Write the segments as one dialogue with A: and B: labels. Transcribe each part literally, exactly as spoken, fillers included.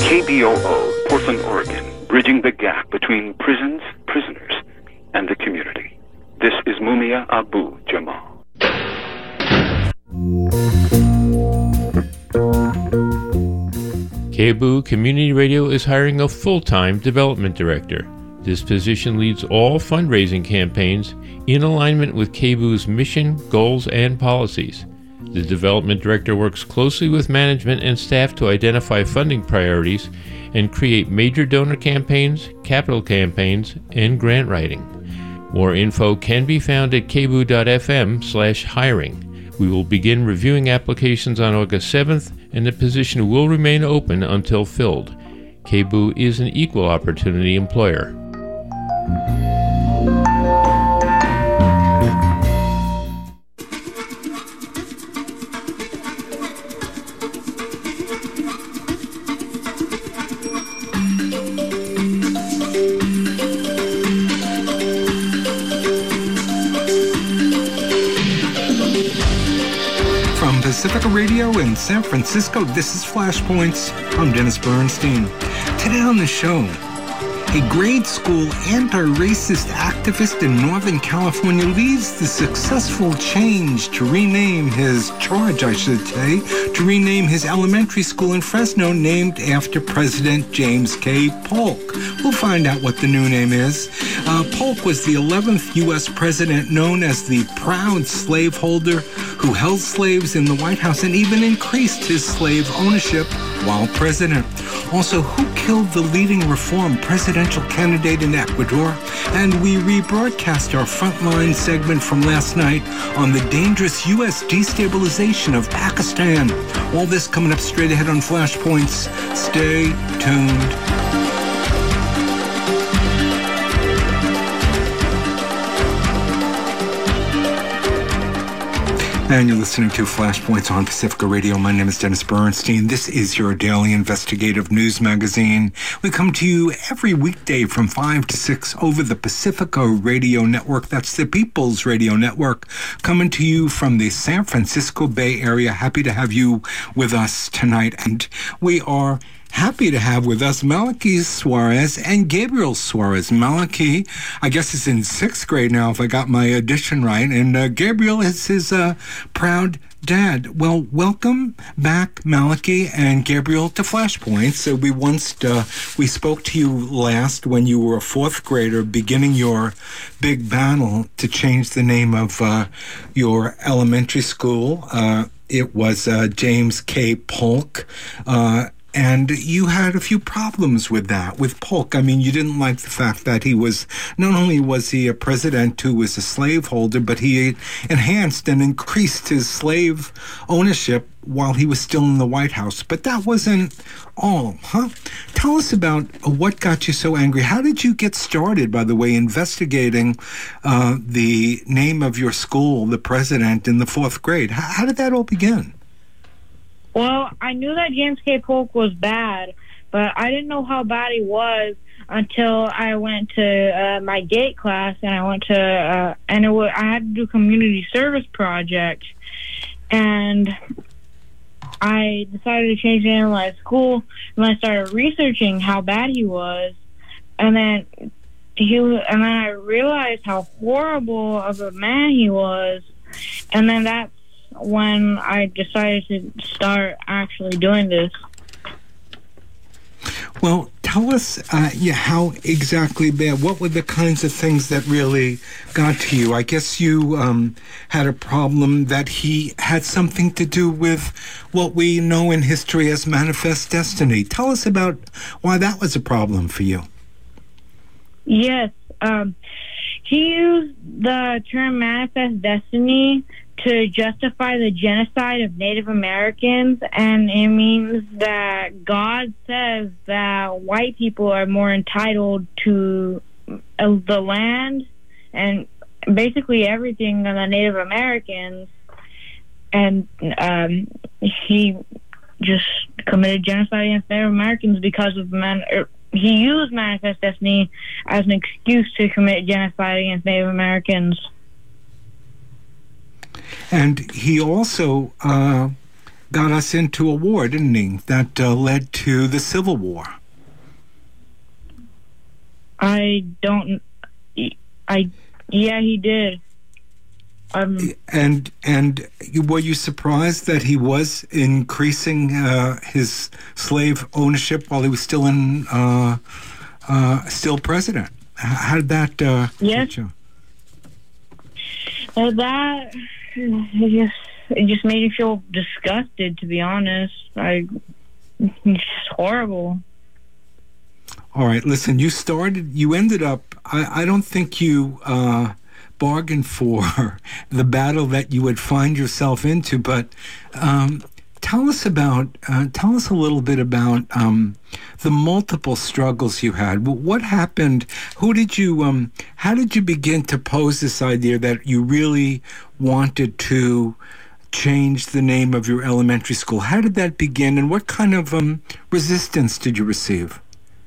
A: K B O O, Portland, Oregon, bridging the gap between prisons, prisoners, and the community. This is Mumia Abu Jamal.
B: K B O O Community Radio is hiring a full-time development director. This position leads all fundraising campaigns in alignment with K B O O's mission, goals, and policies. The development director works closely with management and staff to identify funding priorities and create major donor campaigns, capital campaigns, and grant writing. More info can be found at k b o o dot f m slash hiring. We will begin reviewing applications on August seventh, and the position will remain open until filled. K B O O is an equal opportunity employer.
C: Pacifica Radio in San Francisco, this is Flashpoints. I'm Dennis Bernstein. Today on the show, a grade school anti-racist activist in Northern California leads the successful change to rename his charge, I should say, to rename his elementary school in Fresno named after President James K. Polk. We'll find out what the new name is. Uh, Polk was the eleventh U S president known as the proud slaveholder who held slaves in the White House and even increased his slave ownership while president. Also, who killed the leading reform presidential candidate in Ecuador? And we rebroadcast our Frontline segment from last night on the dangerous U S destabilization of Pakistan. All this coming up straight ahead on Flashpoints. Stay tuned. And you're listening to Flashpoints on Pacifica Radio. My name is Dennis Bernstein. This is your daily investigative news magazine. We come to you every weekday from five to six over the Pacifica Radio Network. That's the People's Radio Network, coming to you from the San Francisco Bay Area. Happy to have you with us tonight. And we are happy to have with us Malachi Suarez and Gabriel Suarez. Malachi, I guess, is in sixth grade now, if I got my addition right, and uh, Gabriel is his uh, proud dad. Well, welcome back, Malachi and Gabriel, to Flashpoint. So we once uh, we spoke to you last when you were a fourth grader, beginning your big battle to change the name of uh, your elementary school. Uh, it was uh, James K. Polk. Uh, And you had a few problems with that, with Polk. I mean, you didn't like the fact that he was, not only was he a president who was a slaveholder, but he enhanced and increased his slave ownership while he was still in the White House. But that wasn't all, huh? Tell us about what got you so angry. How did you get started, by the way, investigating uh, the name of your school, the president, in the fourth grade? How, how did that all begin?
D: Well, I knew that James K. Polk was bad, but I didn't know how bad he was until I went to uh, my GATE class, and I went to, uh, and it was, I had to do a community service project, and I decided to change the name of my school, and I started researching how bad he was, and then he, and then I realized how horrible of a man he was, and then that's when I decided to start actually doing this.
C: Well, tell us uh, yeah, how exactly bad, what were the kinds of things that really got to you? I guess you um, had a problem that he had something to do with what we know in history as manifest destiny. Tell us about why that was a problem for you.
D: Yes. Um, he used the term manifest destiny to justify the genocide of Native Americans, and it means that God says that white people are more entitled to uh, the land and basically everything than the Native Americans, and um, he just committed genocide against Native Americans because of man. Er, he used manifest destiny as an excuse to commit genocide against Native Americans.
C: And he also uh, got us into a war, didn't he? That uh, led to the Civil War.
D: I don't. I yeah, he did. Um,
C: and and were you surprised that he was increasing uh, his slave ownership while he was still in uh, uh, still president? How did that? Uh,
D: yes. Well, that it just it just made me feel disgusted. To be honest, I it's horrible.
C: All right, listen. You started. You ended up. I, I don't think you. Uh, bargain for the battle that you would find yourself into, but um, tell us about, uh, tell us a little bit about um, the multiple struggles you had. What happened? Who did you, um, how did you begin to pose this idea that you really wanted to change the name of your elementary school? How did that begin, and what kind of um, resistance did you receive?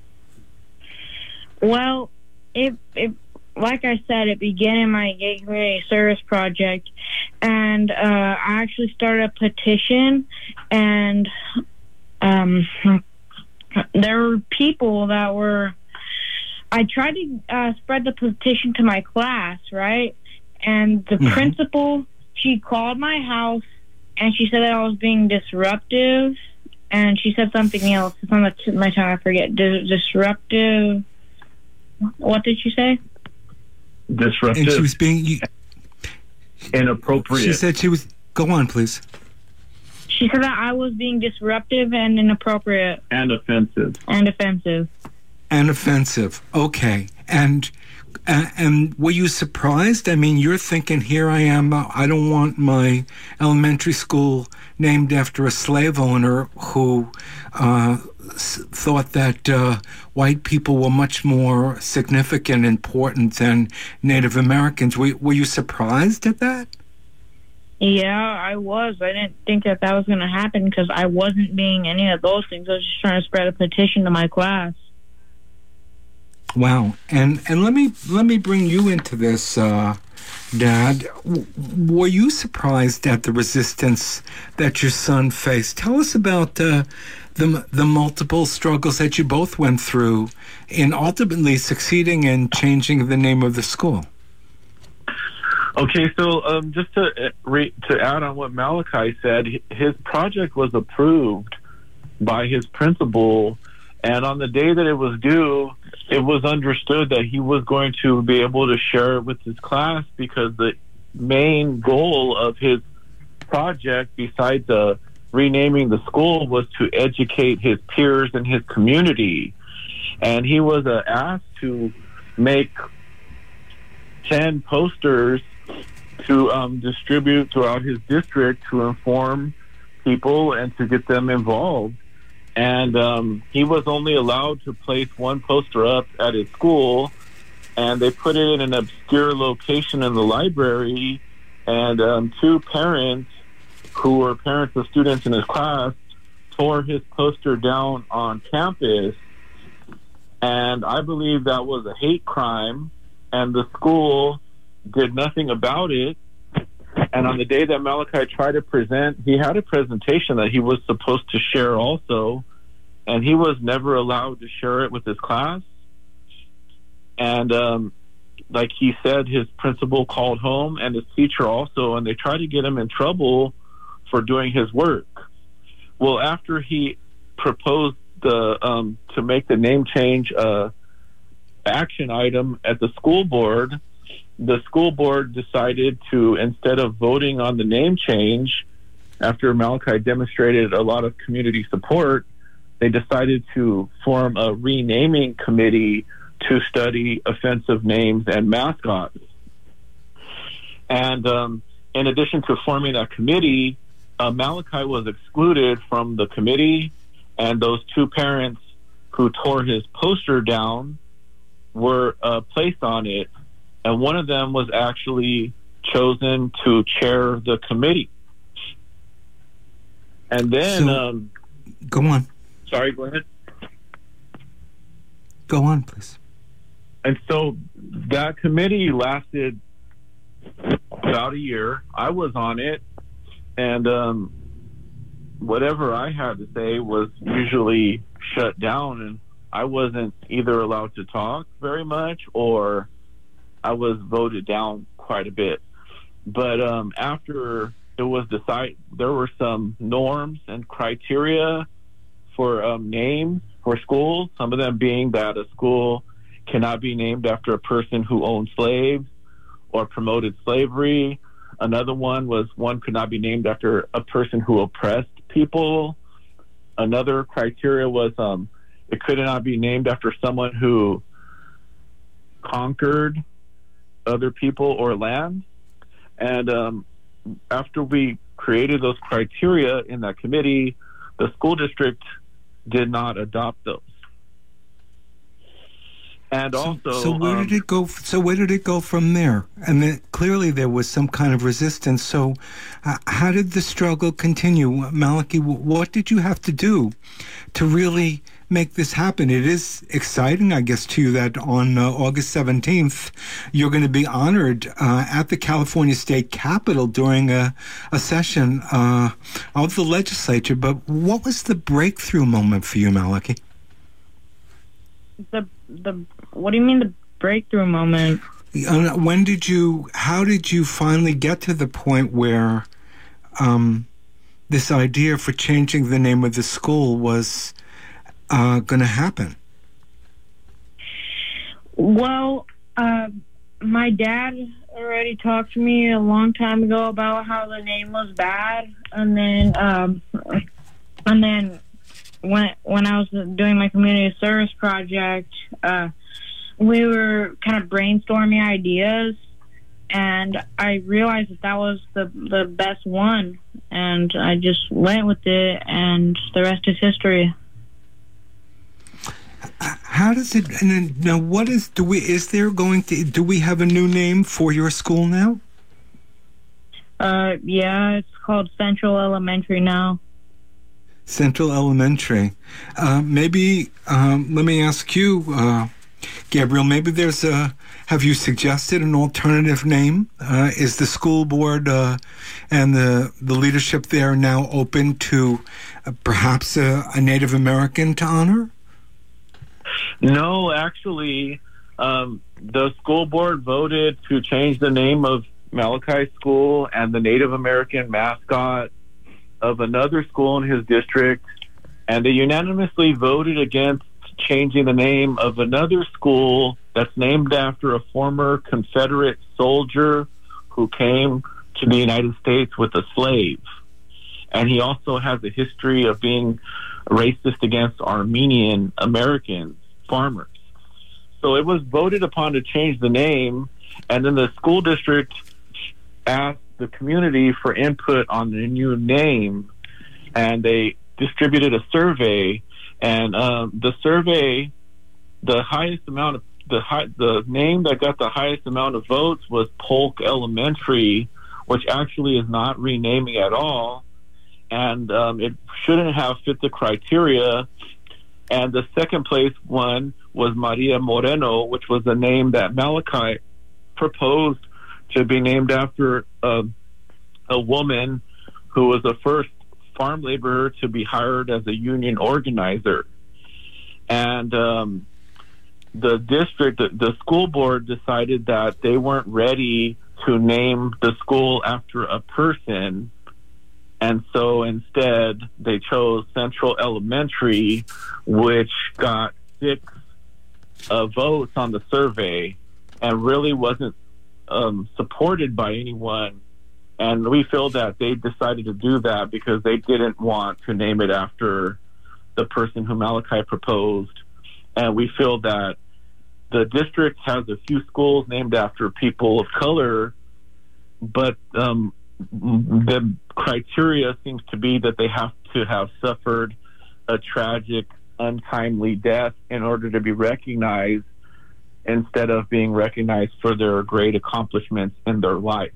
D: Well, it, it like I said, it began in my gay community service project, and uh, I actually started a petition, and um, there were people that were, I tried to uh, spread the petition to my class, right? And the mm-hmm. principal, she called my house, and she said that I was being disruptive, and she said something else. It's on the tip of my tongue, I forget. Dis- disruptive, what did she say?
E: Disruptive.
C: And she was being you,
E: inappropriate.
C: She said she was. Go on, please.
D: She said that I was being disruptive and inappropriate
E: and offensive
D: and offensive
C: and offensive. Okay, and uh, and were you surprised? I mean, you're thinking, here I am. Uh, I don't want my elementary school named after a slave owner who uh, s- thought that uh, white people were much more significant and important than Native Americans. Were, were you surprised at that?
D: Yeah, I was. I didn't think that that was going to happen because I wasn't being any of those things. I was just trying to spread a petition to my class.
C: Wow. And and let me let me bring you into this, uh, Dad. W- were you surprised at the resistance that your son faced? Tell us about uh, the the multiple struggles that you both went through in ultimately succeeding in changing the name of the school.
E: Okay, so um, just to re- to add on what Malachi said, his project was approved by his principal, and on the day that it was due, it was understood that he was going to be able to share it with his class, because the main goal of his project, besides uh, renaming the school, was to educate his peers and his community. And he was uh, asked to make ten posters to um, distribute throughout his district to inform people and to get them involved. And um, he was only allowed to place one poster up at his school, and they put it in an obscure location in the library. And um, two parents, who were parents of students in his class, tore his poster down on campus. And I believe that was a hate crime, and the school did nothing about it. And on the day that Malachi tried to present, he had a presentation that he was supposed to share also, and he was never allowed to share it with his class. And um, like he said, his principal called home, and his teacher also, and they tried to get him in trouble for doing his work. Well, after he proposed the um, to make the name change uh, action item at the school board, the school board decided to, instead of voting on the name change, after Malachi demonstrated a lot of community support, they decided to form a renaming committee to study offensive names and mascots. And um, in addition to forming a committee, uh, Malachi was excluded from the committee, and those two parents who tore his poster down were uh, placed on it. And one of them was actually chosen to chair the committee. And then...
C: So,
E: um,
C: go on.
E: Sorry, go ahead.
C: Go on, please.
E: And so that committee lasted about a year. I was on it. And um, whatever I had to say was usually shut down, and I wasn't either allowed to talk very much or I was voted down quite a bit. But um, after it was decided, there were some norms and criteria for um, names for schools, some of them being that a school cannot be named after a person who owned slaves or promoted slavery. Another one was one could not be named after a person who oppressed people. Another criteria was um, it could not be named after someone who conquered other people or land. And um, after we created those criteria in that committee, the school district did not adopt those. And
C: so,
E: also,
C: so where
E: um,
C: did it go? So where did it go from there? And then clearly there was some kind of resistance. So, uh, how did the struggle continue, Malachi? What did you have to do to really make this happen? It is exciting, I guess, to you that on uh, August seventeenth you're going to be honored uh, at the California State Capitol during a, a session uh, of the legislature. But what was the breakthrough moment for you, Malachi?
D: The the what do you mean the breakthrough moment?
C: When did you? How did you finally get to the point where um, this idea for changing the name of the school was uh, going to happen?
D: Well, uh, my dad already talked to me a long time ago about how the name was bad, and then um, and then. When when I was doing my community service project, uh, we were kind of brainstorming ideas, and I realized that that was the the best one, and I just went with it, and the rest is history.
C: How does it? And then, now, what is? Do we? Is there going to? Do we have a new name for your school now?
D: Uh, yeah, it's called Central Elementary now.
C: Central Elementary. Uh, maybe, um, let me ask you, uh, Gabriel, maybe there's a, have you suggested an alternative name? Uh, is the school board uh, and the, the leadership there now open to uh, perhaps a, a Native American to honor?
E: No, actually, um, the school board voted to change the name of Malachi School and the Native American mascot of another school in his district, and they unanimously voted against changing the name of another school that's named after a former Confederate soldier who came to the United States with a slave. And he also has a history of being racist against Armenian Americans, farmers. So it was voted upon to change the name, and then the school district asked the community for input on the new name, and they distributed a survey, and um, the survey, the highest amount of the high, the name that got the highest amount of votes was Polk Elementary, which actually is not renaming at all, and um, it shouldn't have fit the criteria. And the second place one was Maria Moreno, which was a name that Malachi proposed to be named after uh, a woman who was the first farm laborer to be hired as a union organizer. And um, the district, the, the school board decided that they weren't ready to name the school after a person. And so instead, they chose Central Elementary, which got six uh, votes on the survey and really wasn't Um, supported by anyone, and we feel that they decided to do that because they didn't want to name it after the person who Malachi proposed. And we feel that the district has a few schools named after people of color, but um, the criteria seems to be that they have to have suffered a tragic, untimely death in order to be recognized, instead of being recognized for their great accomplishments in their life.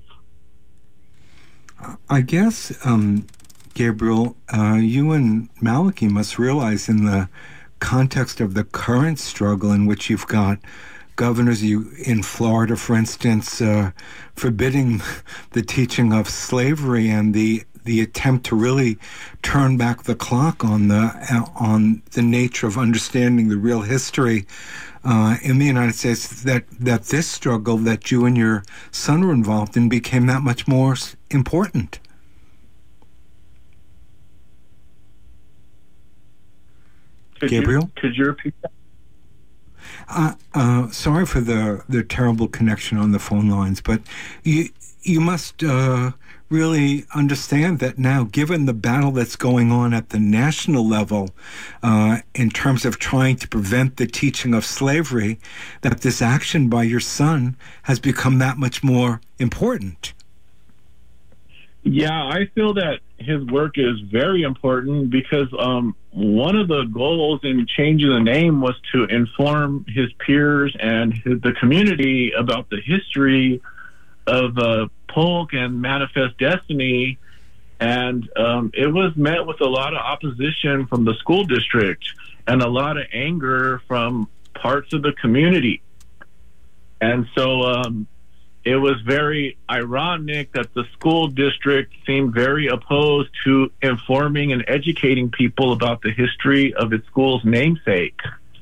C: I guess, um, Gabriel, uh, you and Malachi must realize in the context of the current struggle in which you've got governors you in Florida, for instance, uh, forbidding the teaching of slavery and the the attempt to really turn back the clock on the uh, on the nature of understanding the real history uh, in the United States, that that this struggle that you and your son were involved in became that much more important.
E: Could
C: Gabriel?
E: You, could you repeat that?
C: Uh, uh, sorry for the, the terrible connection on the phone lines, but you you must uh, really understand that now, given the battle that's going on at the national level uh, in terms of trying to prevent the teaching of slavery, that this action by your son has become that much more important.
E: Yeah, I feel that his work is very important because um, one of the goals in changing the name was to inform his peers and his, the community about the history of uh, Polk and Manifest Destiny. And um, it was met with a lot of opposition from the school district and a lot of anger from parts of the community. And so um, it was very ironic that the school district seemed very opposed to informing and educating people about the history of its school's namesake.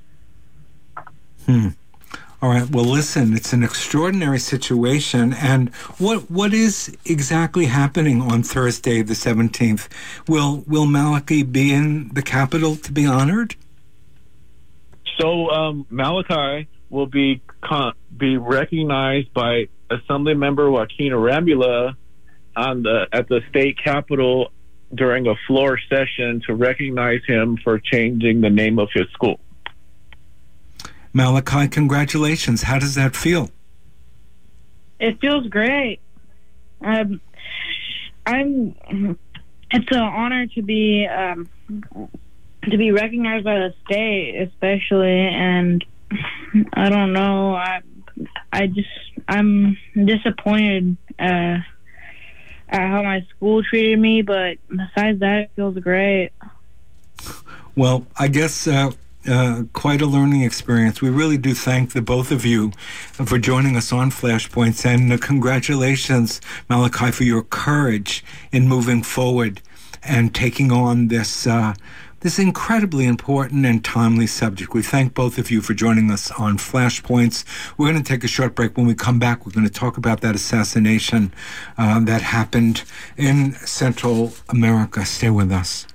C: Hmm. All right. Well, listen, it's an extraordinary situation. And what what is exactly happening on Thursday, the seventeenth? Will Will Malachi be in the Capitol to be honored?
E: So um, Malachi will be con- be recognized by Assembly Member Joaquin Arambula on the at the state capitol during a floor session to recognize him for changing the name of his school.
C: Malachi, congratulations. How does that feel?
D: It feels great. Um, I'm. It's an honor to be um, to be recognized by the state, especially, and I don't know. I I just I'm disappointed uh, at how my school treated me, but besides that, it feels great.
C: Well, I guess. Uh, Uh, quite a learning experience. We really do thank the both of you for joining us on Flashpoints, and uh, congratulations, Malachi, for your courage in moving forward and taking on this uh, this incredibly important and timely subject. We thank both of you for joining us on Flashpoints. We're going to take a short break. When we come back, we're going to talk about that assassination uh, that happened in Central America. Stay with us.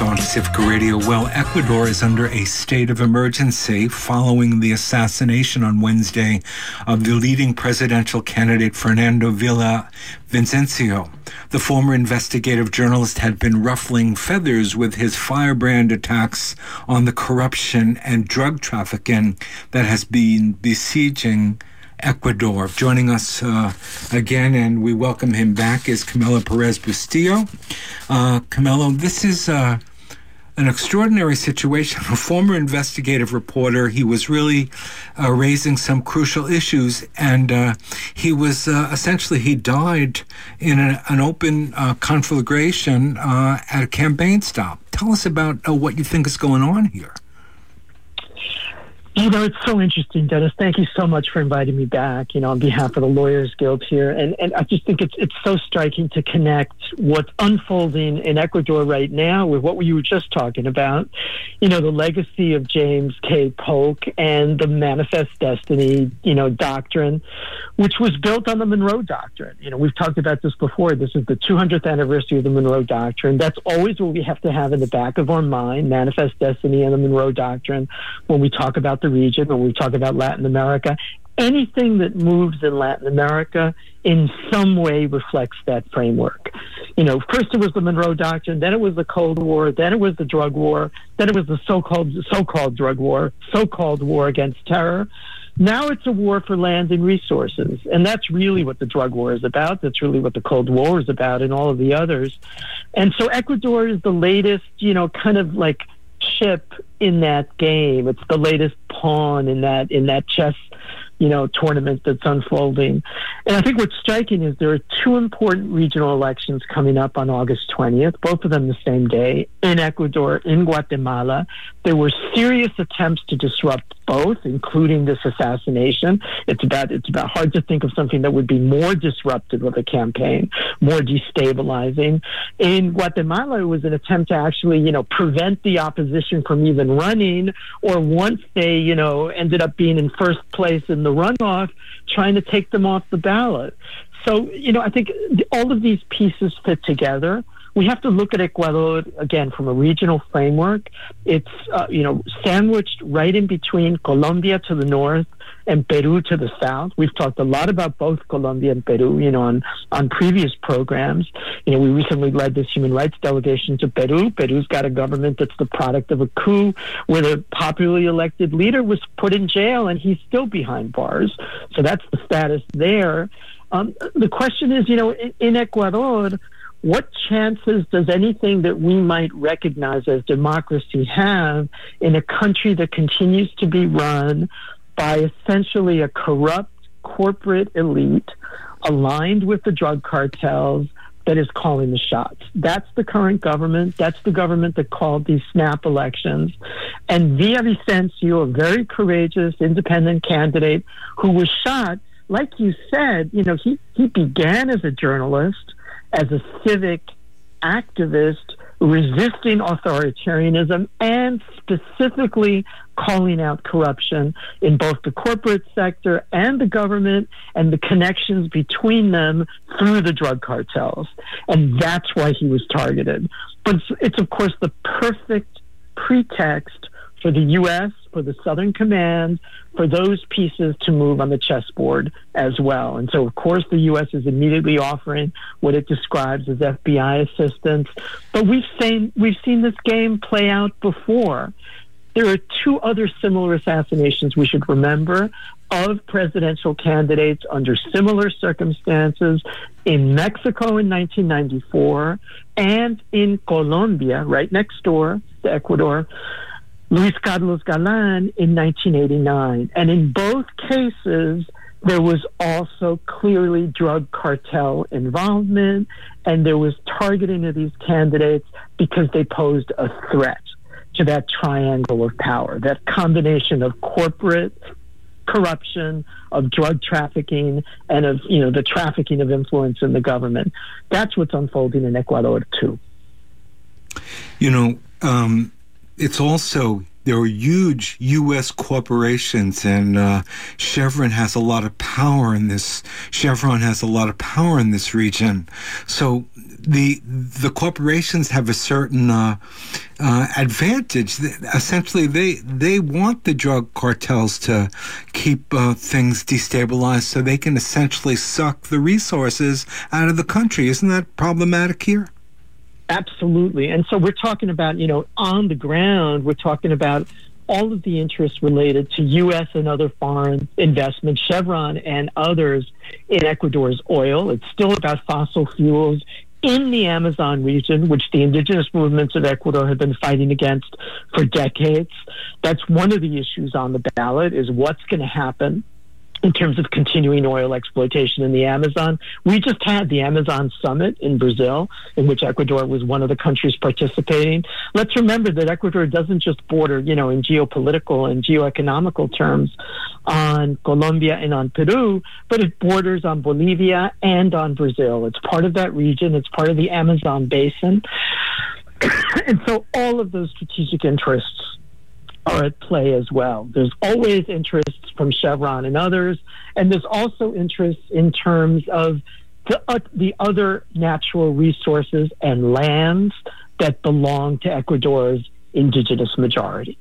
C: on Pacifica Radio. Well, Ecuador is under a state of emergency following the assassination on Wednesday of the leading presidential candidate Fernando Villavicencio. The former investigative journalist had been ruffling feathers with his firebrand attacks on the corruption and drug trafficking that has been besieging Ecuador. Joining us uh, again, and we welcome him back, is Camilo Perez Bustillo. Uh, Camilo, this is uh, an extraordinary situation. A former investigative reporter, he was really uh, raising some crucial issues, and uh, he was uh, essentially, he died in a, an open uh, conflagration uh, at a campaign stop. Tell us about uh, what you think is going on here.
F: You know, it's so interesting, Dennis. Thank you so much for inviting me back, you know, on behalf of the Lawyers Guild here. And and I just think it's it's so striking to connect what's unfolding in Ecuador right now with what you were just talking about. You know, the legacy of James K. Polk and the Manifest Destiny, you know, doctrine, which was built on the Monroe Doctrine. You know, we've talked about this before. This is the two hundredth anniversary of the Monroe Doctrine. That's always what we have to have in the back of our mind, Manifest Destiny and the Monroe Doctrine, when we talk about the region, when we talk about Latin America. Anything that moves in Latin America in some way reflects that framework. You know, first it was the Monroe Doctrine, then it was the Cold War, then it was the drug war, then it was the so-called so-called drug war, so-called war against terror. Now it's a war for land and resources. And that's really what the drug war is about. That's really what the Cold War is about, and all of the others. And so Ecuador is the latest, you know, kind of like chip in that game. It's the latest pawn in that in that chess, you know, tournament that's unfolding. And I think what's striking is there are two important regional elections coming up on August twentieth, both of them the same day, in Ecuador, in Guatemala. There were serious attempts to disrupt both, including this assassination. It's about it's about hard to think of something that would be more disruptive of a campaign, more destabilizing. In Guatemala, it was an attempt to actually, you know, prevent the opposition from even running, or once they, you know, ended up being in first place in the runoff, trying to take them off the ballot. So, you know, I think all of these pieces fit together. We have to look at Ecuador, again, from a regional framework. It's, uh, you know, sandwiched right in between Colombia to the north and Peru to the south. We've talked a lot about both Colombia and Peru, you know, on, on previous programs. You know, we recently led this human rights delegation to Peru. Peru's got a government that's the product of a coup where the popularly elected leader was put in jail and he's still behind bars. So that's the status there. Um, the question is, you know, in, in Ecuador, what chances does anything that we might recognize as democracy have in a country that continues to be run by essentially a corrupt corporate elite aligned with the drug cartels that is calling the shots? That's the current government. That's the government that called these snap elections. And Villavicencio, a very courageous independent candidate who was shot, like you said, you know, he, he began as a journalist, as a civic activist, resisting authoritarianism and specifically calling out corruption in both the corporate sector and the government and the connections between them through the drug cartels. And that's why he was targeted. But it's, it's of course, the perfect pretext for the U S, for the Southern Command, for those pieces to move on the chessboard as well. And so, of course, the U S is immediately offering what it describes as F B I assistance. But we've seen, we've seen this game play out before. There are two other similar assassinations we should remember of presidential candidates under similar circumstances in Mexico in nineteen ninety-four and in Colombia, right next door to Ecuador, Luis Carlos Galan in nineteen eighty-nine. And in both cases, there was also clearly drug cartel involvement, and there was targeting of these candidates because they posed a threat to that triangle of power, that combination of corporate corruption, of drug trafficking, and of, you know, the trafficking of influence in the government. That's what's unfolding in Ecuador, too.
C: You know, um, it's also there are huge U S corporations, and uh, Chevron has a lot of power in this. Chevron has a lot of power in this region. So the the corporations have a certain uh, uh, advantage. Essentially, they they want the drug cartels to keep uh, things destabilized, so they can essentially suck the resources out of the country. Isn't that problematic here?
F: Absolutely. And so we're talking about, you know, on the ground, we're talking about all of the interests related to U S and other foreign investments, Chevron and others in Ecuador's oil. It's still about fossil fuels in the Amazon region, which the indigenous movements of Ecuador have been fighting against for decades. That's one of the issues on the ballot, is what's going to happen in terms of continuing oil exploitation in the Amazon. We just had the Amazon Summit in Brazil, in which Ecuador was one of the countries participating. Let's remember that Ecuador doesn't just border, you know, in geopolitical and geoeconomical terms on Colombia and on Peru, but it borders on Bolivia and on Brazil. It's part of that region. It's part of the Amazon basin. And so all of those strategic interests are at play as well. There's always interests from Chevron and others, and there's also interests in terms of the, uh, the other natural resources and lands that belong to Ecuador's indigenous majority.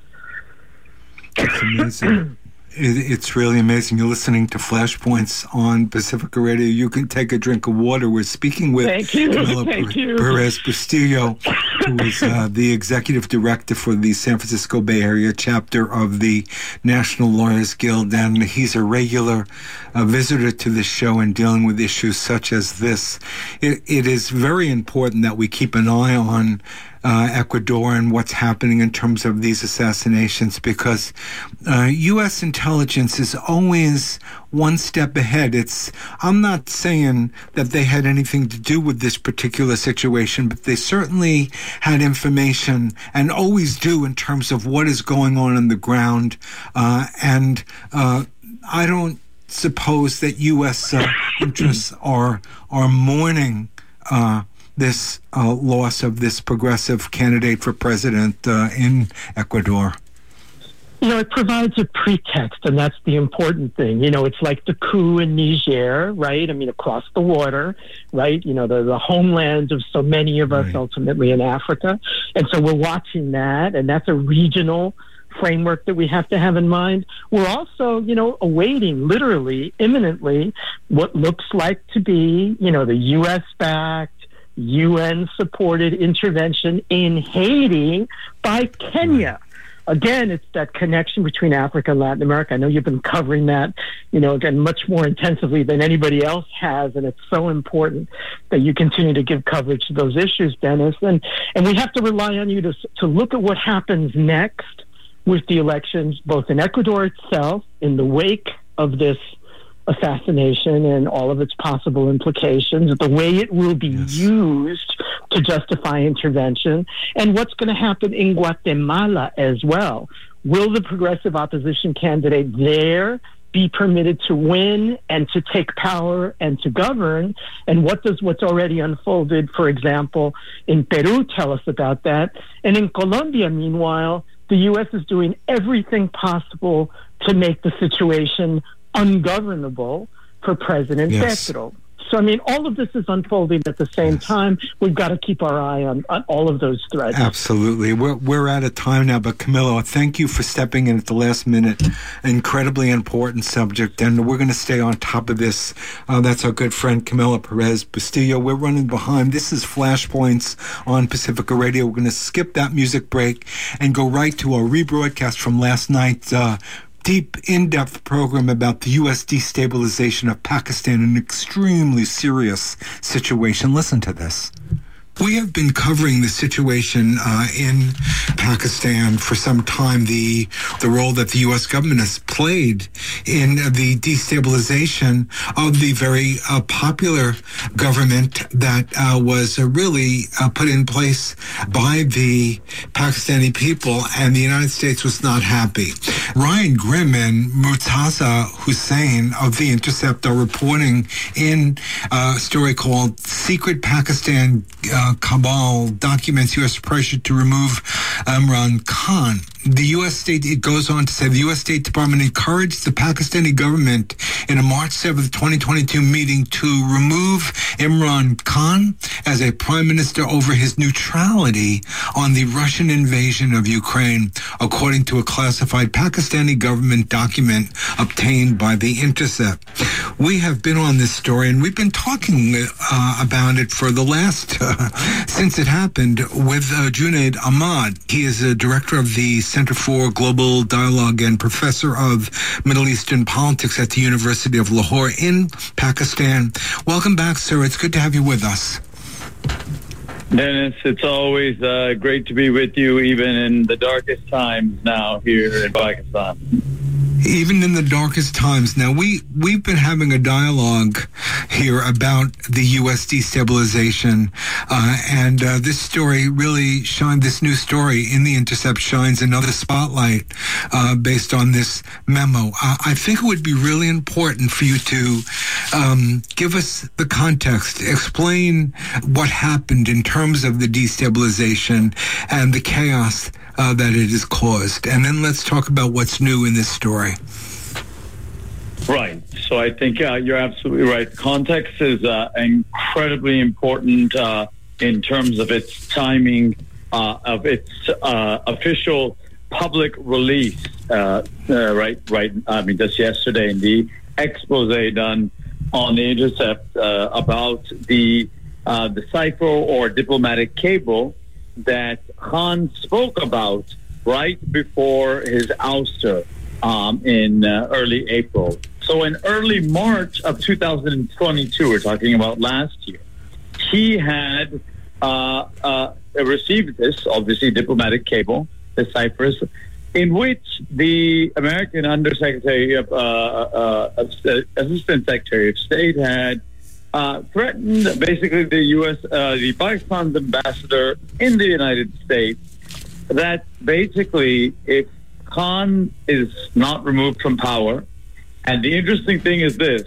C: That's amazing. It's really amazing. You're listening to Flashpoints on Pacifica Radio. You can take a drink of water. We're speaking with
F: Thank you.
C: Camila
F: Thank you.
C: Perez Bustillo, who is uh, the executive director for the San Francisco Bay Area chapter of the National Lawyers Guild, and he's a regular uh, visitor to this show and dealing with issues such as this. It, it is very important that we keep an eye on Uh, Ecuador and what's happening in terms of these assassinations, because uh, U S intelligence is always one step ahead. It's I'm not saying that they had anything to do with this particular situation, but they certainly had information and always do in terms of what is going on on the ground. Uh, and uh, I don't suppose that U S uh, interests are are mourning Uh, this uh, loss of this progressive candidate for president uh, in Ecuador.
F: You know, it provides a pretext, and that's the important thing. You know, it's like the coup in Niger, right? I mean, across the water, right? You know, the, the homeland of so many of us, right, ultimately in Africa. And so we're watching that, and that's a regional framework that we have to have in mind. We're also, you know, awaiting literally, imminently, what looks like to be, you know, the U S-backed, U N-supported intervention in Haiti by Kenya. Again, it's that connection between Africa and Latin America. I know you've been covering that, you know, again, much more intensively than anybody else has, and it's so important that you continue to give coverage to those issues, Dennis. And and we have to rely on you to to look at what happens next with the elections, both in Ecuador itself, in the wake of this assassination and all of its possible implications, the way it will be yes. used to justify intervention, and what's going to happen in Guatemala as well. Will the progressive opposition candidate there be permitted to win and to take power and to govern? And what does what's already unfolded, for example, in Peru tell us about that? And in Colombia, meanwhile, the U S is doing everything possible to make the situation ungovernable for President
C: yes.
F: Petro. So, I mean, all of this is unfolding at the same yes. time. We've got to keep our eye on, on all of those threads.
C: Absolutely. We're, we're out of time now, but Camilo, thank you for stepping in at the last minute. Incredibly important subject, and we're going to stay on top of this. Uh, that's our good friend Camila Perez Bustillo. We're running behind. This is Flashpoints on Pacifica Radio. We're going to skip that music break and go right to our rebroadcast from last night. Uh, deep, in-depth program about the U S destabilization of Pakistan, an extremely serious situation. Listen to this. We have been covering the situation uh, in Pakistan for some time, the the role that the U S government has played in the destabilization of the very uh, popular government that uh, was uh, really uh, put in place by the Pakistani people, and the United States was not happy. Ryan Grimm and Murtaza Hussain of The Intercept are reporting in a story called Secret Pakistan uh, Cabal Documents U S Pressure to Remove Imran Khan. the U S State, it goes on to say the U S State Department encouraged the Pakistani government in a March seventh, twenty twenty-two meeting to remove Imran Khan as a prime minister over his neutrality on the Russian invasion of Ukraine, according to a classified Pakistani government document obtained by The Intercept. We have been on this story, and we've been talking uh, about it for the last, uh, since it happened, with uh, Junaid Ahmad. He is a director of the Center for Global Dialogue and professor of Middle Eastern politics at the University of Lahore in Pakistan. Welcome back, sir. It's good to have you with us.
G: Dennis, it's always uh, great to be with you, even in the darkest times now here in Pakistan.
C: Even in the darkest times. Now, we, we've been having a dialogue here about the U S destabilization, uh, and uh, this story really shined, this new story in The Intercept shines another spotlight uh, based on this memo. Uh, I think it would be really important for you to um, give us the context, explain what happened in terms of the destabilization and the chaos Uh, that it has caused. And then let's talk about what's new in this story.
G: Right. So I think uh, you're absolutely right. Context is uh, incredibly important uh, in terms of its timing, uh, of its uh, official public release. Uh, uh, right, right. I mean, just yesterday in the expose done on The Intercept uh, about the uh, the cipher or diplomatic cable that Khan spoke about right before his ouster um, in uh, early April. So in early March of two thousand twenty-two, we're talking about last year, he had uh, uh, received this, obviously, diplomatic cable, the ciphers, in which the American Undersecretary of uh, uh, uh, Assistant Secretary of State had Uh, threatened basically the U S, uh, the Pakistan's ambassador in the United States, that basically if Khan is not removed from power, and the interesting thing is this,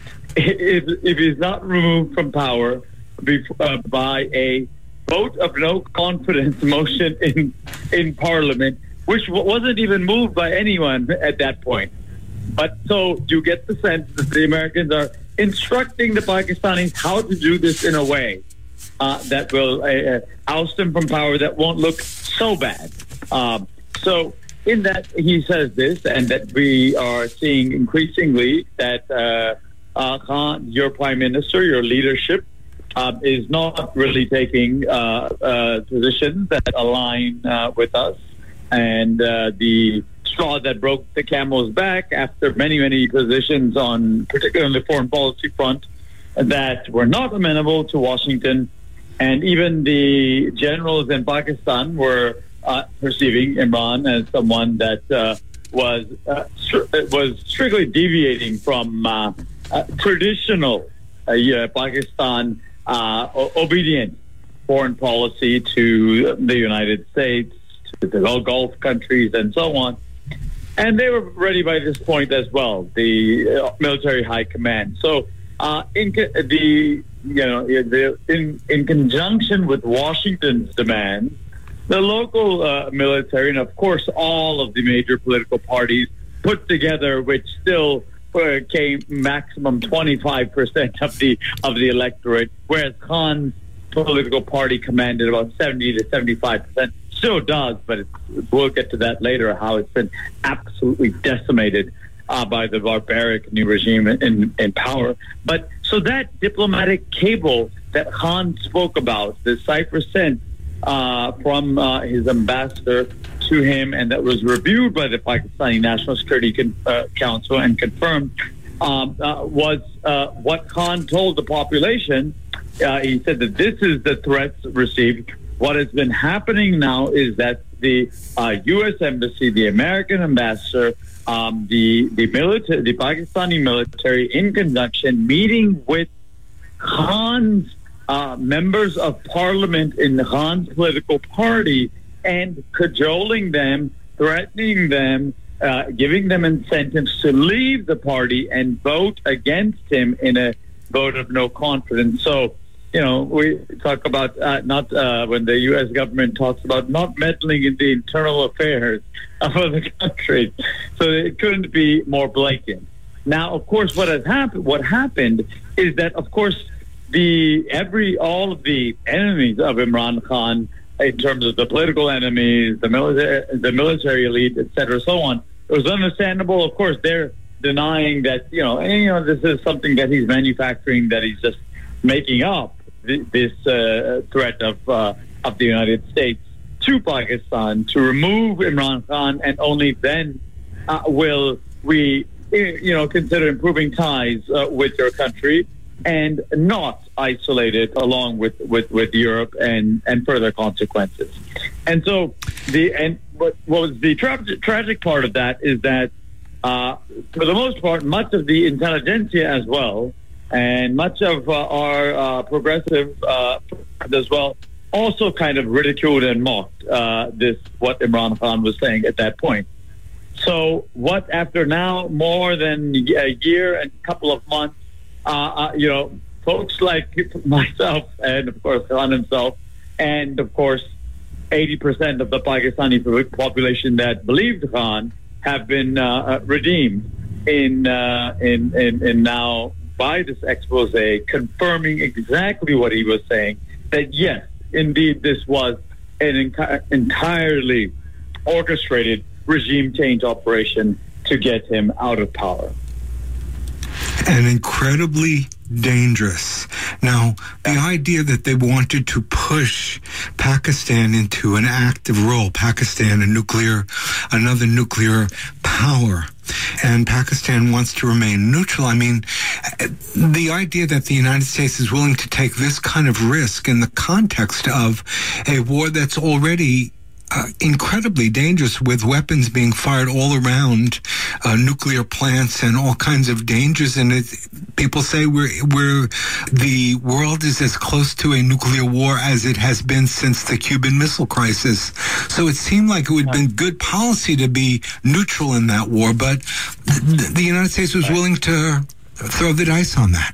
G: if, if he's not removed from power bef- uh, by a vote of no confidence motion in, in Parliament, which w- wasn't even moved by anyone at that point. But so you get the sense that the Americans are instructing the Pakistanis how to do this in a way uh, that will uh, oust him from power, that won't look so bad. Um, so in that, he says this, and that we are seeing increasingly that uh, uh, Khan, your prime minister, your leadership, uh, is not really taking uh, uh, positions that align uh, with us. And uh, the straw that broke the camel's back after many, many positions on, particularly on the foreign policy front, that were not amenable to Washington. And even the generals in Pakistan were uh, perceiving Imran as someone that uh, was uh, stri- was strictly deviating from uh, uh, traditional uh, yeah, Pakistan uh, o- obedient foreign policy to the United States, to the Gulf countries, and so on. And they were ready by this point as well, the uh, military high command. So, uh, in co- the you know, the, in in conjunction with Washington's demands, the local uh, military, and of course all of the major political parties put together, which still uh, came maximum twenty-five percent of the of the electorate, whereas Khan's political party commanded about seventy to seventy-five percent. Still does, but it's, we'll get to that later, how it's been absolutely decimated uh, by the barbaric new regime in, in power. But so that diplomatic cable that Khan spoke about, the cipher sent uh, from uh, his ambassador to him, and that was reviewed by the Pakistani National Security Con- uh, Council and confirmed, um, uh, was uh, what Khan told the population. Uh, he said that this is the threats received. What has been happening now is that the uh, U S embassy, the American ambassador, um, the the military, the Pakistani military, in conjunction, meeting with Khan's uh, members of parliament in Khan's political party, and cajoling them, threatening them, uh, giving them incentives to leave the party and vote against him in a vote of no confidence. So you know, we talk about uh, not uh, when the U S government talks about not meddling in the internal affairs of the country. So it couldn't be more blatant. Now, of course, what has happened? What happened is that, of course, the every all of the enemies of Imran Khan, in terms of the political enemies, the military, the military elite, et cetera, so on. It was understandable. Of course, they're denying that, you know, and, you know, this is something that he's manufacturing, that he's just making up th- this uh, threat of uh, of the United States to Pakistan to remove Imran Khan, and only then uh, will we, you know, consider improving ties uh, with your country, and not isolate it along with, with, with Europe and, and further consequences. And so the and what, what was the tra- tragic part of that is that uh, for the most part, much of the intelligentsia as well, and much of uh, our uh, progressive uh, as well, also kind of ridiculed and mocked uh, this what Imran Khan was saying at that point. So what after now more than a year and a couple of months, Uh, uh, you know, folks like myself and, of course, Khan himself, and, of course, eighty percent of the Pakistani population that believed Khan have been uh, redeemed in, uh, in, in, in now by this expose, confirming exactly what he was saying, that, yes, indeed, this was an enc- entirely orchestrated regime change operation to get him out of power.
C: And incredibly dangerous. Now, the idea that they wanted to push Pakistan into an active role, Pakistan, a nuclear, another nuclear power, and Pakistan wants to remain neutral. I mean, the idea that the United States is willing to take this kind of risk in the context of a war that's already Uh, incredibly dangerous, with weapons being fired all around uh, nuclear plants and all kinds of dangers. And it, people say we're, we're the world is as close to a nuclear war as it has been since the Cuban Missile Crisis. So it seemed like it would have been good policy to be neutral in that war, but th- the United States was willing to throw the dice on that.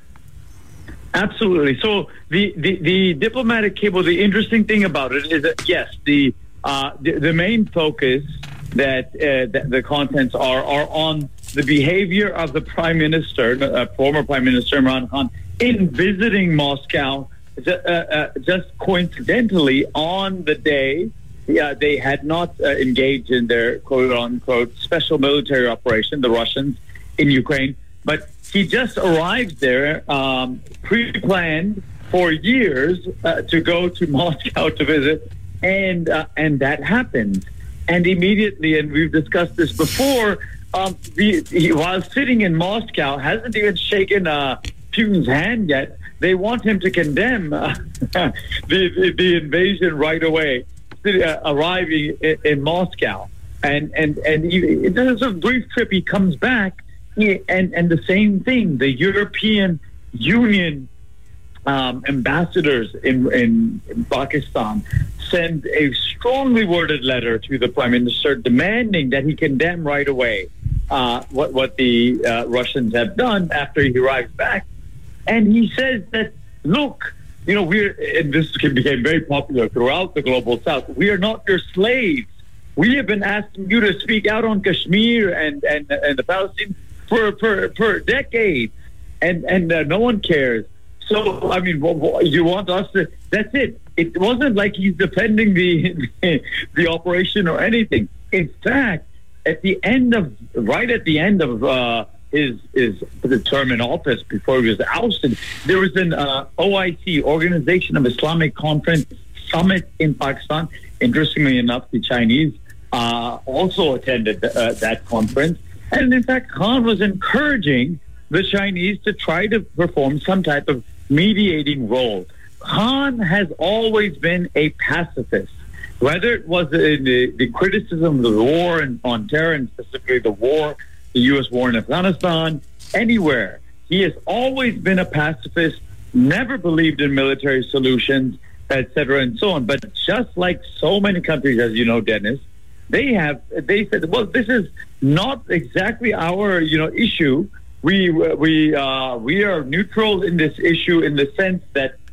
G: Absolutely. So the, the, the diplomatic cable, the interesting thing about it is that, yes, the Uh, the, the main focus that, uh, that the contents are are on the behavior of the Prime Minister, uh, former Prime Minister Imran Khan, in visiting Moscow, uh, uh, just coincidentally on the day uh, they had not uh, engaged in their quote-unquote special military operation, the Russians, in Ukraine, but he just arrived there, um, pre-planned for years uh, to go to Moscow to visit. And uh, and that happened, and immediately, and we've discussed this before. Um, the, he, while sitting in Moscow, hasn't even shaken uh, Putin's hand yet. They want him to condemn uh, the, the the invasion right away, uh, arriving in, in Moscow, and and and he, this is a brief trip. He comes back, he, and and the same thing. The European Union Um, ambassadors in, in, in Pakistan send a strongly worded letter to the Prime Minister demanding that he condemn right away uh, what, what the uh, Russians have done after he arrives back. And he says that, look, you know, we're, and this became very popular throughout the global South, we are not your slaves. We have been asking you to speak out on Kashmir and, and, and the Palestine for, for, for decades, and, and uh, no one cares. So, I mean, you want us to, that's it. It wasn't like he's defending the the operation or anything. In fact, at the end of, right at the end of uh, his, his the term in office, before he was ousted, there was an uh, O I C, Organization of Islamic Conference Summit in Pakistan. Interestingly enough, the Chinese uh, also attended uh, that conference. And in fact, Khan was encouraging the Chinese to try to perform some type of mediating role. Khan has always been a pacifist. Whether it was in the, the criticism of the war in, on terror, and specifically the war, the U S war in Afghanistan, anywhere, he has always been a pacifist, never believed in military solutions, et cetera, and so on. But just like so many countries, as you know, Dennis, they have, they said, well, this is not exactly our, you know, issue. We we uh, we are neutral in this issue in the sense that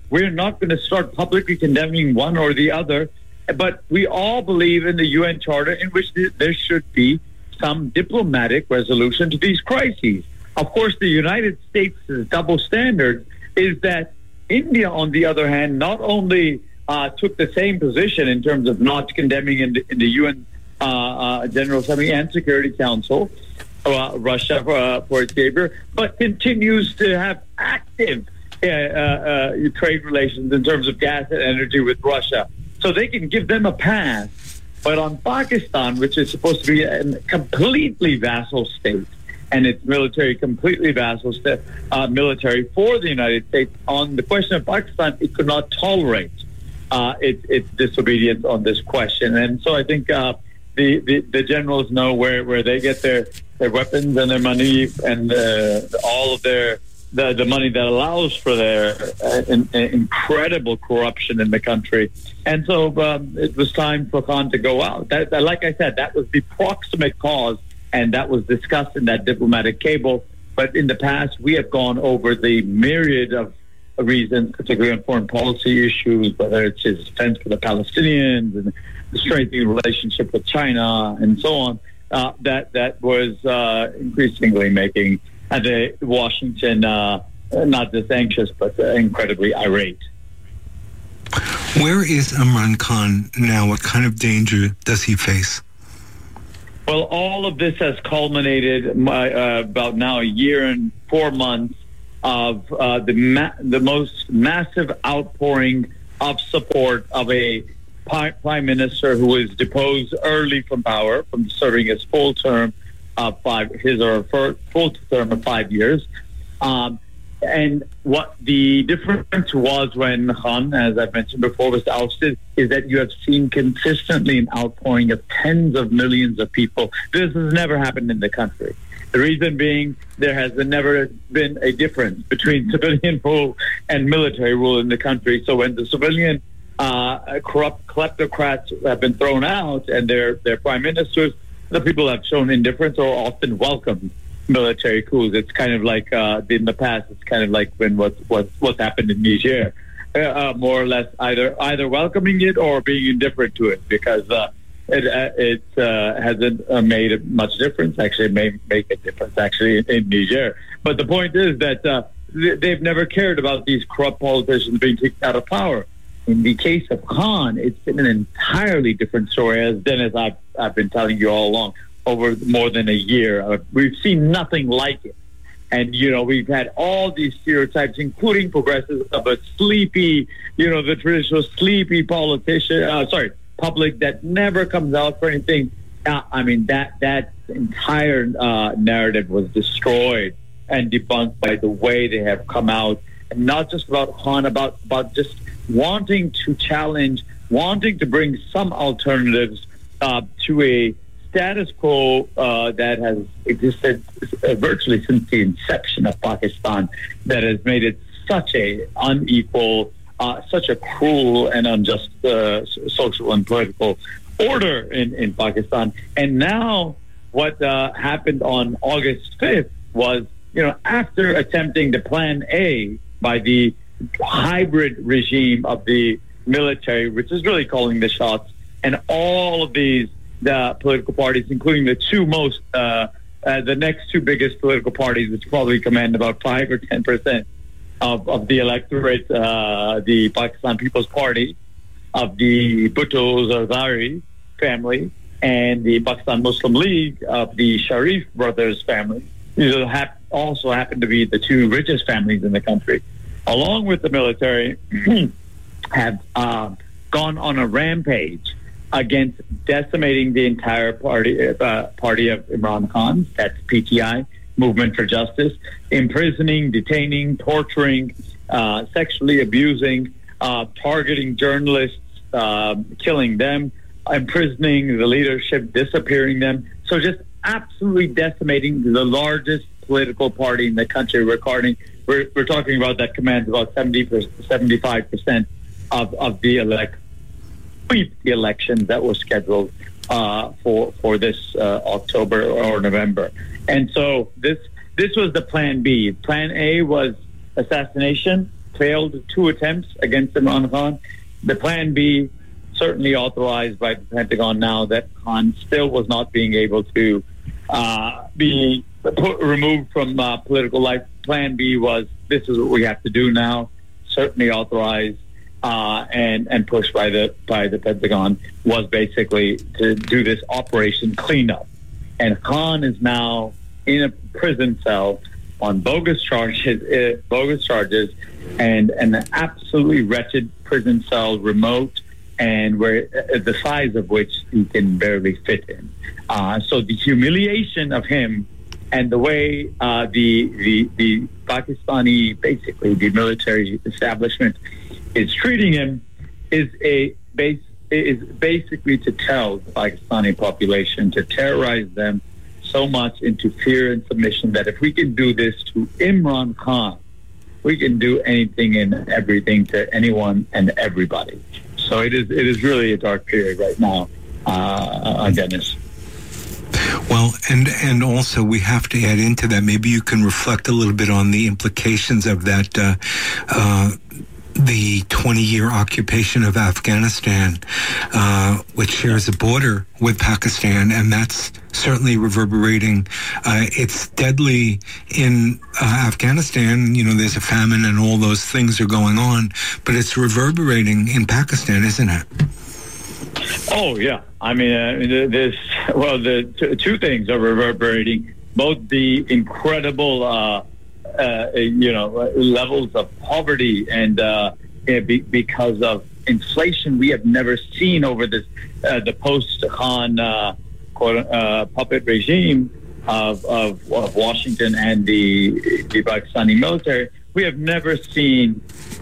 G: we're not going to start publicly condemning one or the other. But we all believe in the U N Charter, in which there should be some diplomatic resolution to these crises. Of course, the United States' double standard is that India, on the other hand, not only uh, took the same position in terms of not condemning in the, in the U N uh, uh, General Assembly and Security Council uh, Russia for, uh, for its behavior, but continues to have active uh, uh, uh, trade relations in terms of gas and energy with Russia. So they can give them a pass. But on Pakistan, which is supposed to be a completely vassal state, and its military completely vassal state, uh, military for the United States, on the question of Pakistan, it could not tolerate uh, its, its disobedience on this question. And so I think uh, the, the, the generals know where, where they get their, their weapons and their money and uh, all of their the, the money that allows for their uh, in, in incredible corruption in the country. And so um, it was time for Khan to go out. That, that, like I said, that was the proximate cause, and that was discussed in that diplomatic cable. But in the past, we have gone over the myriad of reasons, particularly on foreign policy issues, whether it's his defense for the Palestinians and the strengthening relationship with China and so on, uh, that, that was uh, increasingly making uh, the Washington uh, not just anxious, but uh, incredibly irate.
C: Where is Imran Khan now? What kind of danger does he face?
G: Well, all of this has culminated my, uh, about now a year and four months of uh, the ma- the most massive outpouring of support of a pi- prime minister who was deposed early from power, from serving his full term of five, his or her full term of five years. Um, And what the difference was when Khan, as I've mentioned before, was ousted, is that you have seen consistently an outpouring of tens of millions of people. This has never happened in the country. The reason being, there has never been a difference between civilian rule and military rule in the country. So when the civilian uh, corrupt kleptocrats have been thrown out and their, their prime ministers, the people have shown indifference or often welcomed military coups. It's kind of like uh, in the past. It's kind of like when what what what's happened in Niger, uh, uh, more or less either either welcoming it or being indifferent to it, because uh, it uh, it uh, hasn't uh, made much difference. Actually, it may make a difference actually in, in Niger. But the point is that uh, they've never cared about these corrupt politicians being kicked out of power. In the case of Khan, it's been an entirely different story, as Dennis I've I've been telling you all along. Over more than a year, uh, we've seen nothing like it. And, you know, we've had all these stereotypes, including progressives, of a sleepy, you know, the traditional sleepy politician, uh, sorry, public that never comes out for anything. Uh, I mean, that, that entire uh, narrative was destroyed and debunked by the way they have come out. And not just about Khan, about, about just wanting to challenge, wanting to bring some alternatives uh, to a status quo uh, that has existed uh, virtually since the inception of Pakistan, that has made it such a unequal, uh, such a cruel and unjust uh, social and political order in, in Pakistan. And now what uh, happened on August fifth was, you know, after attempting the Plan A by the hybrid regime of the military, which is really calling the shots, and all of these the political parties, including the two most, uh, uh, the next two biggest political parties, which probably command about five or ten percent of, of the electorate, uh, the Pakistan People's Party, of the Bhutto Zardari family, and the Pakistan Muslim League of the Sharif brothers family. These also happen to be the two richest families in the country, along with the military, have uh, gone on a rampage against decimating the entire party uh, party of Imran Khan, that's P T I, Movement for Justice, imprisoning, detaining, torturing, uh, sexually abusing, uh, targeting journalists, uh, killing them, imprisoning the leadership, disappearing them. So just absolutely decimating the largest political party in the country. Recording, we're, we're talking about that commands about seventy, seventy-five percent of, of the elect. The elections that were scheduled uh, for for this uh, October or November, and so this this was the Plan B. Plan A was assassination. failed two attempts against Imran Khan. The plan B, certainly authorized by the Pentagon now, that Khan still was not being able to uh, be put, removed from uh, political life. Plan B was, this is what we have to do now, certainly authorized uh, and and pushed by the by the Pentagon, was basically to do this operation cleanup. And Khan is now in a prison cell on bogus charges, uh, bogus charges, and and an absolutely wretched prison cell, remote, and where uh, the size of which he can barely fit in. Uh, so the humiliation of him and the way uh, the, the the Pakistani, basically the military establishment, is treating him is a base is basically to tell the Pakistani population, to terrorize them so much into fear and submission, that if we can do this to Imran Khan, we can do anything and everything to anyone and everybody. So it is it is really a dark period right now, uh, Dennis.
C: Well, and and also we have to add into that, maybe you can reflect a little bit on the implications of that, uh, uh, the twenty-year occupation of Afghanistan, uh, which shares a border with Pakistan, and that's certainly reverberating. Uh, it's deadly in uh, Afghanistan. You know, there's a famine and all those things are going on, but it's reverberating in Pakistan, isn't it?
G: Oh, yeah. I mean, uh, this, well, the t- two things are reverberating, both the incredible, uh, uh, you know, levels of poverty and uh, be- because of inflation we have never seen over this, uh, the post-Khan uh, uh, puppet regime of, of, of Washington and the, the Pakistani military. We have never seen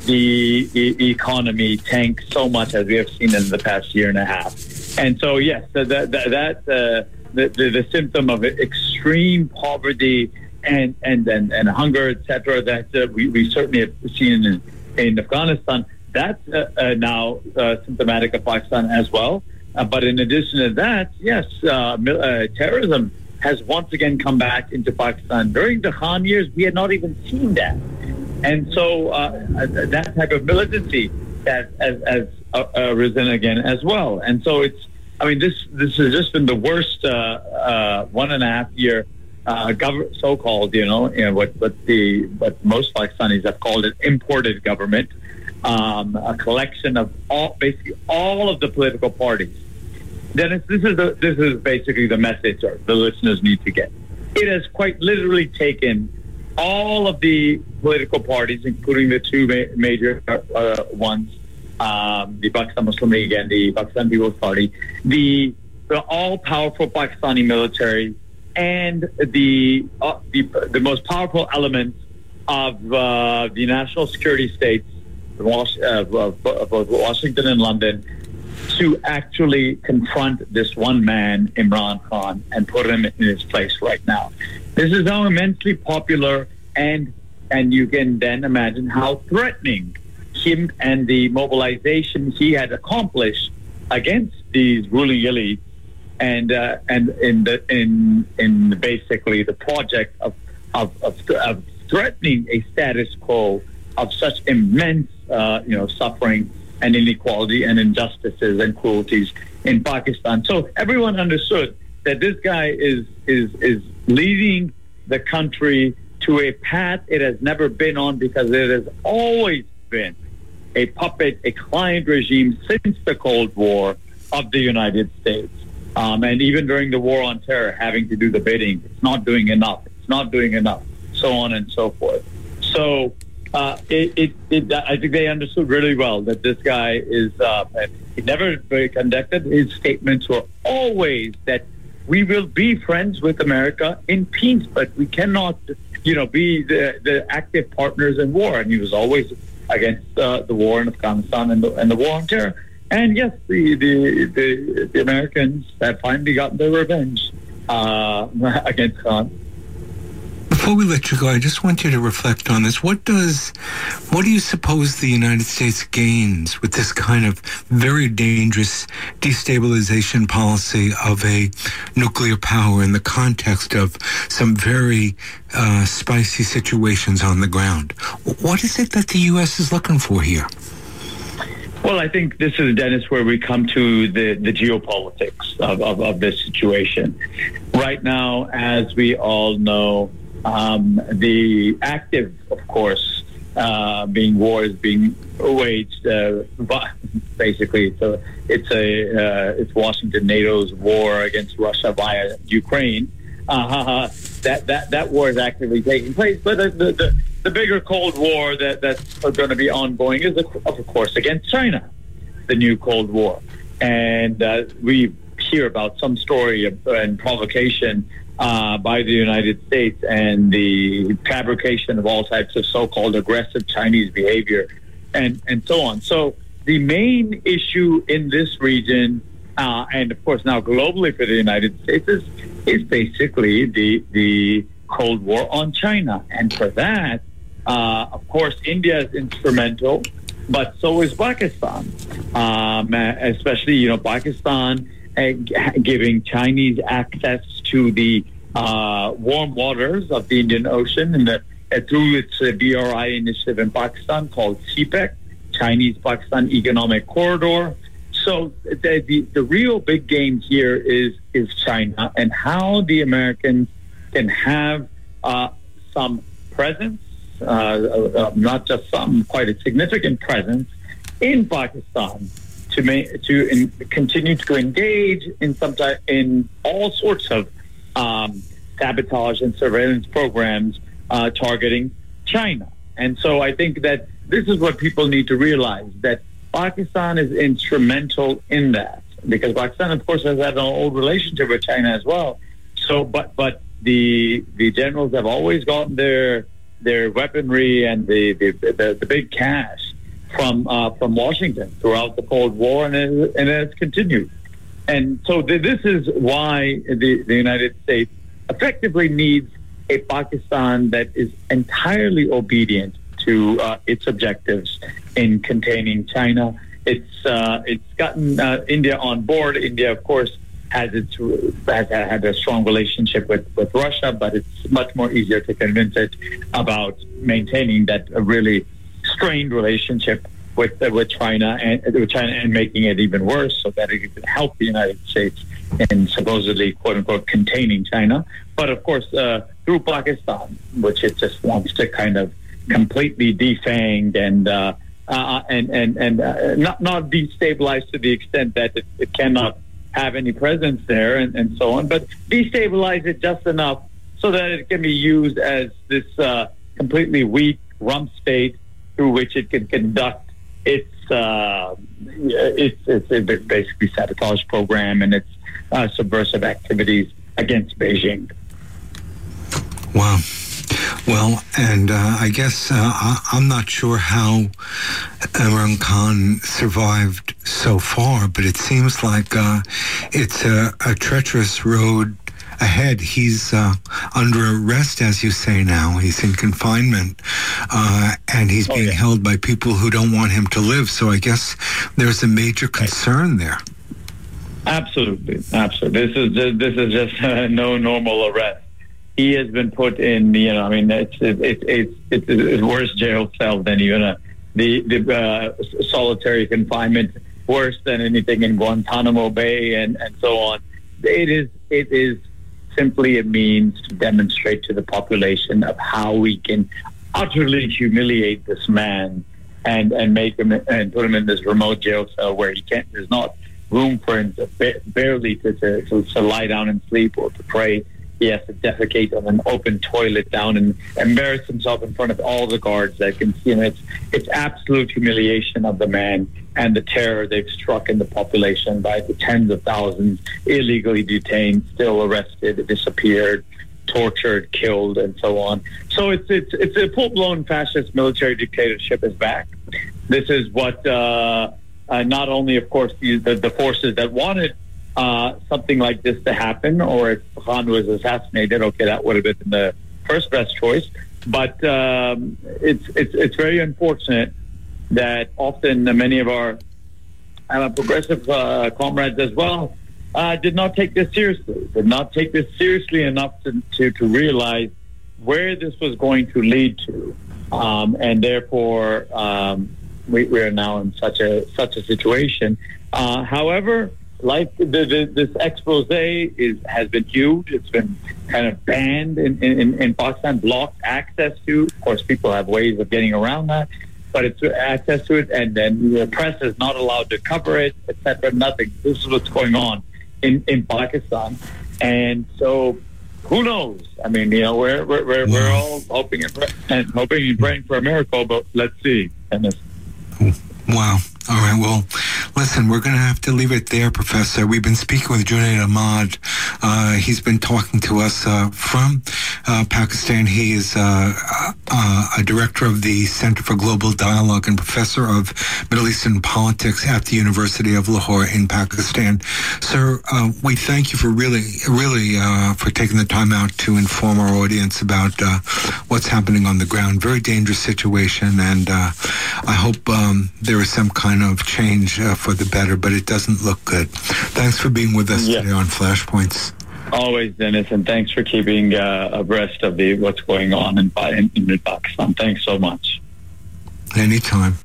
G: the e- economy tank so much as we have seen in the past year and a half. And so, yes, that that, that uh, the, the the symptom of extreme poverty and and and, and hunger, et cetera, that uh, we, we certainly have seen in, in Afghanistan, that's uh, uh, now uh, symptomatic of Pakistan as well. Uh, but in addition to that, yes, uh, mil- uh, terrorism has once again come back into Pakistan. During the Khan years, we had not even seen that. And so uh, that type of militancy has, has, has uh, uh, risen again as well. And so it's, I mean, this this has just been the worst uh, uh, one and a half year uh, gov- so-called, you know, you know what, what the what most Pakistanis have called it, imported government, um, a collection of all basically all of the political parties. Dennis, this is the, this is basically the message the listeners need to get. It has quite literally taken all of the political parties, including the two ma- major uh, ones, um, the Pakistan Muslim League and the Pakistan People's Party, the, the all-powerful Pakistani military, and the uh, the, the most powerful elements of uh, the national security states, Was- uh, of both Washington and London, to actually confront this one man, Imran Khan, and put him in his place right now. This is how immensely popular, and and you can then imagine how threatening him and the mobilization he had accomplished against these ruling elites, and uh, and in the in in basically the project of of, of of threatening a status quo of such immense uh, you know suffering and inequality and injustices and cruelties in Pakistan. So everyone understood that this guy is is is leading the country to a path it has never been on, because it has always been a puppet, a client regime since the Cold War of the United States. Um, and even during the War on Terror, having to do the bidding, it's not doing enough, it's not doing enough, so on and so forth. So uh, it, it, it, I think they understood really well that this guy is, uh, he never conducted, his statements were always that we will be friends with America in peace, but we cannot, you know, be the, the active partners in war. And he was always against uh, the war in Afghanistan and the, and the war on terror. And yes, the the, the, the Americans have finally gotten their revenge uh, against Khan.
C: Before we let you go, I just want you to reflect on this. What does, what do you suppose the United States gains with this kind of very dangerous destabilization policy of a nuclear power in the context of some very uh, spicy situations on the ground? What is it that the U S is looking for here?
G: Well, I think this is, Dennis, where we come to the, the geopolitics of, of, of this situation. Right now, as we all know, um, the active, of course, uh, being war is being waged, uh, basically. So it's a uh, it's Washington, NATO's war against Russia via Ukraine. Uh, that that that war is actively taking place, but the the, the The bigger Cold War that, that's going to be ongoing is, of course, against China, the new Cold War. And uh, we hear about some story of, and provocation uh, by the United States and the fabrication of all types of so-called aggressive Chinese behavior and, and so on. So the main issue in this region, uh, and of course now globally for the United States, is, is basically the, the Cold War on China. And for that, Uh, of course, India is instrumental, but so is Pakistan, um, especially, you know, Pakistan uh, giving Chinese access to the uh, warm waters of the Indian Ocean and the, uh, through its uh, B R I initiative in Pakistan called C P E C, Chinese-Pakistan Economic Corridor. So the, the, the real big game here is, is China and how the Americans can have uh, some presence, Uh, uh, not just some, quite a significant presence in Pakistan to ma- to in, continue to engage in some type, in all sorts of um, sabotage and surveillance programs uh, targeting China. And so I think that this is what people need to realize, that Pakistan is instrumental in that, because Pakistan, of course, has had an old relationship with China as well. So, but but the the generals have always gotten their their weaponry and the, the, the, the big cash from uh, from Washington throughout the Cold War, and it, and it has continued. And so th- this is why the, the United States effectively needs a Pakistan that is entirely obedient to uh, its objectives in containing China. It's uh, it's gotten uh, India on board. India, of course, has its has had a strong relationship with, with Russia, but it's much more easier to convince it about maintaining that really strained relationship with uh, with China and with China and making it even worse, so that it can help the United States in supposedly quote unquote containing China. But of course, uh, through Pakistan, which it just wants to kind of completely defang and uh, uh, and and and uh, not not destabilize to the extent that it, it cannot have any presence there and, and so on, but destabilize it just enough so that it can be used as this uh, completely weak rump state through which it can conduct its uh, its, its, its basically sabotage program and its uh, subversive activities against Beijing.
C: Wow. Well, and uh, I guess uh, I- I'm not sure how Imran Khan survived so far, but it seems like uh, it's a, a treacherous road ahead. He's uh, under arrest, as you say now. He's in confinement, uh, and he's being
G: oh, yeah.
C: held by people who don't want him to live. So I guess there's a major concern there.
G: Absolutely, absolutely. This is just, this is just uh, no normal arrest. He has been put in, you know, I mean, it's it, it, it's it's it's worse jail cell than even a, the the uh, solitary confinement, worse than anything in Guantanamo Bay and, and so on. It is it is simply a means to demonstrate to the population of how we can utterly humiliate this man and and make him and put him in this remote jail cell where he can't. There's not room for him to barely to to, to, to lie down and sleep or to pray. He has to defecate on an open toilet down and embarrass himself in front of all the guards that can see him. It's, it's absolute humiliation of the man and the terror they've struck in the population by the tens of thousands illegally detained, still arrested, disappeared, tortured, killed, and so on. So it's it's it's a full-blown fascist military dictatorship is back. This is what uh, uh, not only, of course, the, the, the forces that wanted Uh, something like this to happen, or if Khan was assassinated, okay, that would have been the first best choice. But um, it's it's it's very unfortunate that often many of our uh, progressive uh, comrades as well uh, did not take this seriously, did not take this seriously enough to, to, to realize where this was going to lead to. Um, and therefore, um, we, we are now in such a such a situation. Uh, however, like the, the, this expose is has been huge. It's been kind of banned in, in, in Pakistan, blocked access to. Of course, people have ways of getting around that, but it's access to it, and then the press is not allowed to cover it, et cetera. Nothing. This is what's going on in, in Pakistan, and so who knows? I mean, you know, we're we're we're, we're all hoping and, pray- and hoping and praying for a miracle, but let's see. And this.
C: Wow. All right. Well, listen, we're going to have to leave it there, Professor. We've been speaking with Junaid Ahmad. Uh, he's been talking to us uh, from uh, Pakistan. He is uh, uh, a director of the Center for Global Dialogue and professor of Middle Eastern politics at the University of Lahore in Pakistan. Sir, uh, we thank you for really, really uh, for taking the time out to inform our audience about uh, what's happening on the ground. Very dangerous situation, and uh, I hope um, there is some kind of change uh, for the better, but it doesn't look good. Thanks for being with us yeah. today on Flashpoints.
G: Always, Dennis, and thanks for keeping uh, abreast of the what's going on in, in, in Pakistan. Thanks so much.
C: Anytime.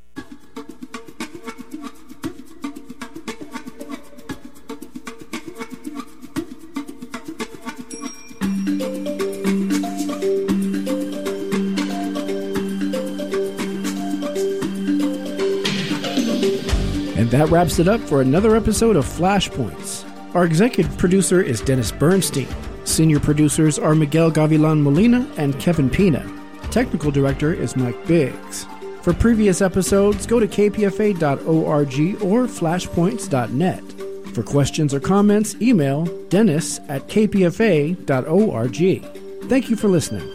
H: And that wraps it up for another episode of Flashpoints. Our executive producer is Dennis Bernstein. Senior producers are Miguel Gavilan Molina and Kevin Pina. Technical director is Mike Biggs. For previous episodes, go to k p f a dot org or flashpoints dot net. For questions or comments, email dennis at k p f a dot org. Thank you for listening.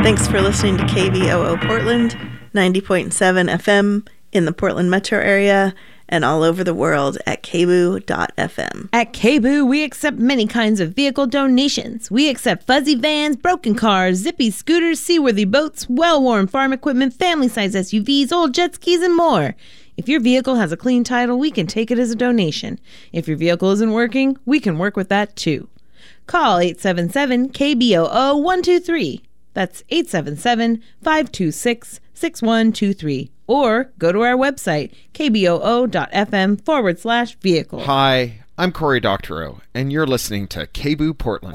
I: Thanks for listening to K B O O Portland, ninety point seven F M in the Portland metro area and all over the world at k b o o dot f m.
J: At K B O O, we accept many kinds of vehicle donations. We accept fuzzy vans, broken cars, zippy scooters, seaworthy boats, well-worn farm equipment, family-size S U Vs, old jet skis, and more. If your vehicle has a clean title, we can take it as a donation. If your vehicle isn't working, we can work with that too. Call eight seven seven K B O O one two three. That's eight seven seven, five two six, six one two three. Or go to our website, kboo.fm forward slash vehicle.
K: Hi, I'm Corey Doctorow, and you're listening to K B O O Portland.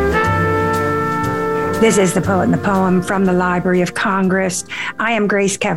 L: This is The Poet and the Poem from the Library of Congress. I am Grace Kavanaugh.